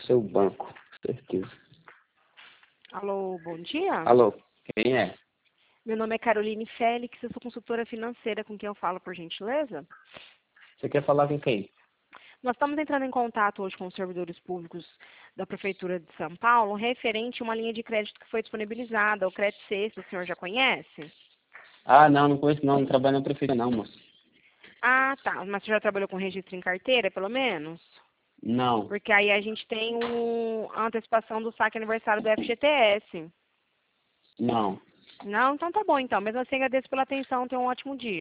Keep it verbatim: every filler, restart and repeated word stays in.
seu banco, certeza. Alô, bom dia. Alô, quem é? Meu nome é Caroline Félix, eu sou consultora financeira, com quem eu falo, por gentileza. Você quer falar com quem? Nós estamos entrando em contato hoje com os servidores públicos da Prefeitura de São Paulo, referente a uma linha de crédito que foi disponibilizada, o Crédito Sexto, o senhor já conhece? Ah, não, não conheço não, não trabalho na prefeitura não, moço. Ah, tá, mas você já trabalhou com registro em carteira, pelo menos? Não, Porque aí a gente tem um, a antecipação do saque aniversário do F G T S. não. Não? Então tá bom, então. Mesmo assim, agradeço pela atenção, tenha um ótimo dia.